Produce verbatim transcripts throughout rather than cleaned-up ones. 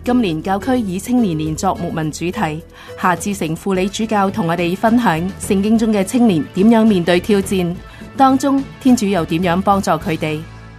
今年教區以青年年作牧民主題，夏志誠輔理主教同我哋分享聖經中嘅青年點樣面對挑戰，當中天主又點樣幫助佢哋。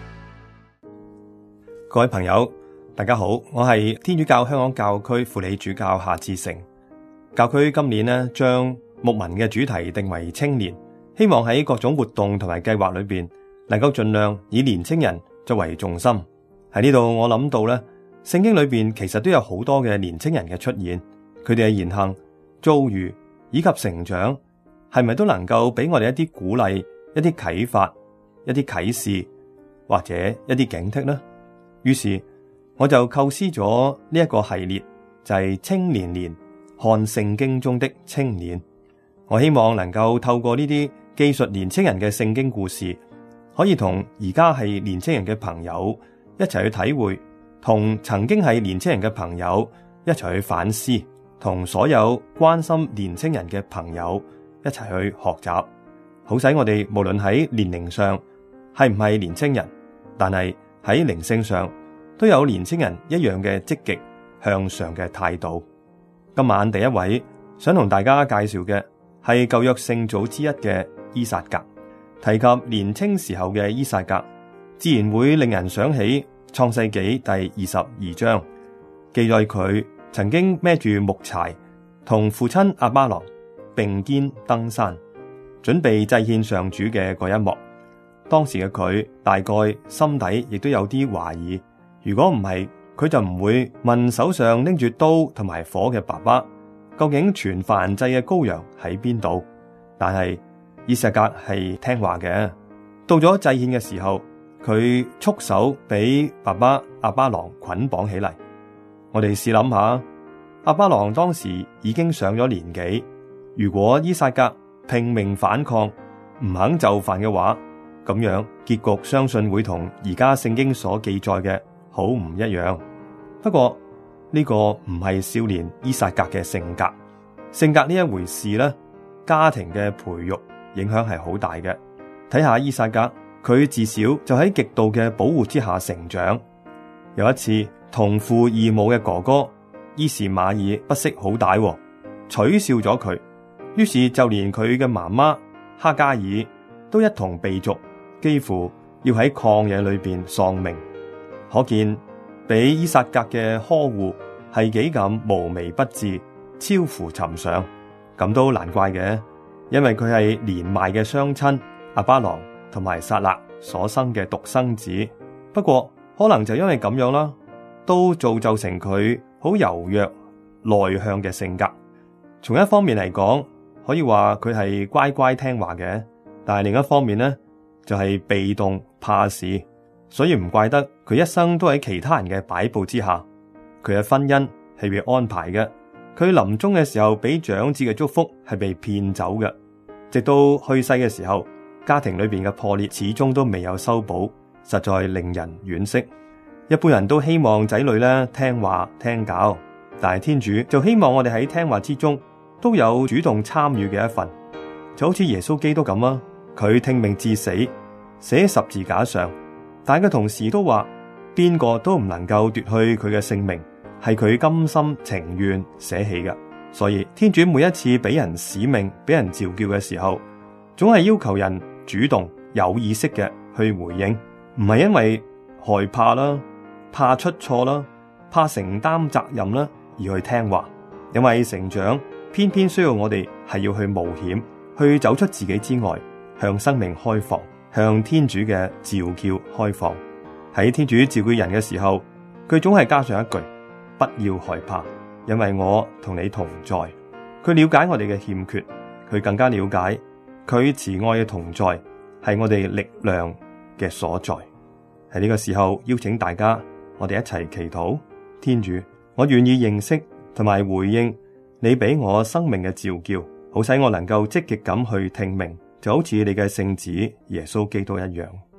各位朋友大家好，我係天主教香港教區輔理主教夏志誠。教區今年呢將牧民嘅主題定為青年，希望喺各種活動同埋計劃裏邊能夠盡量以年青人作為重心。喺呢度我諗到呢，聖經裏邊其實都有好多嘅年青人嘅出現，佢哋嘅言行、遭遇以及成長，係咪都能夠俾我哋一啲鼓勵、一啲啟發、一啲啟示或者一啲警惕呢？於是我就構思咗呢一個系列，就係青年年看聖經中的青年。我希望能夠透過呢啲記述年青人嘅聖經故事，可以同而家係年青人嘅朋友一齊去體會，同曾經係年青人嘅朋友一齊去反思，同所有關心年青人嘅朋友一齊去學習，好使我哋無論喺年齡上係唔係年青人，但係喺靈性上都有年青人一樣嘅積極向上嘅態度。今晚第一位想同大家介紹嘅係舊約聖祖之一嘅依撒格。提及年青時候嘅依撒格，自然會令人想起創世紀第二十二章，記載佢曾經孭住木柴同父親亞巴郎並肩登山，準備祭獻上主嘅嗰一幕。當時嘅佢大概心底亦都有啲懷疑，如果唔係，佢就唔會問手上拎住刀同埋火嘅爸爸，究竟全燔祭嘅羔羊喺邊度？但係依撒格係聽話嘅，到咗祭獻嘅時候，佢束手俾爸爸亞巴郎捆綁起嚟。我哋試諗下，亞巴郎當時已經上咗年紀，如果依撒格拼命反抗，唔肯就範嘅話，咁樣結局相信會同而家聖經所記載嘅好唔一樣。不過呢個唔係少年依撒格嘅性格，性格呢一回事呢，家庭嘅培育影響係好大嘅。睇下依撒格，佢自小就喺極度嘅保護之下成長。有一次同父異母嘅哥哥伊士馬爾不識好歹，取笑咗佢，於是就連佢嘅媽媽哈加爾都一同被逐，幾乎要喺曠野裏邊喪命。可見俾依撒格嘅呵護係幾咁無微不至，超乎尋常。咁都難怪嘅，因為佢係年邁嘅雙親亞巴郎同埋撒勒所生嘅獨生子。不過可能就因為咁樣啦，都造就成佢好柔弱內向嘅性格。從一方面嚟講，可以話佢係乖乖聽話嘅，但係另一方面呢，就係被動怕事，所以唔怪得佢一生都喺其他人嘅擺布之下。佢嘅婚姻係被安排嘅，佢臨終嘅時候俾長子嘅祝福係被騙走嘅，直到去世嘅時候，家庭裏邊嘅破裂始終都未有修補，實在令人惋惜。一般人都希望仔女咧聽話聽教，但係天主就希望我哋喺聽話之中都有主動參與嘅一份，就好似耶穌基督咁啊，佢聽命至死，死喺十字架上，但係佢同時都話邊個都唔能夠奪去佢嘅性命，係佢甘心情願捨棄嘅。所以天主每一次俾人使命、俾人召叫嘅時候，總係要求人主動有意識嘅去回應，唔係因為害怕啦、怕出錯啦、怕承擔責任啦而去聽話。因為成長偏偏需要我哋係要去冒險，去走出自己之外，向生命開放，向天主嘅召叫開放。喺天主召叫人嘅時候，佢總係加上一句：不要害怕，因為我同你同在。佢了解我哋嘅欠缺，佢更加了解佢慈愛嘅同在係我哋力量嘅所在。喺呢個時候，邀請大家，我哋一齊祈禱。天主，我願意認識同埋回應你俾我生命嘅召叫，好使我能夠積極咁去聽命，就好似你嘅聖子耶穌基督一樣。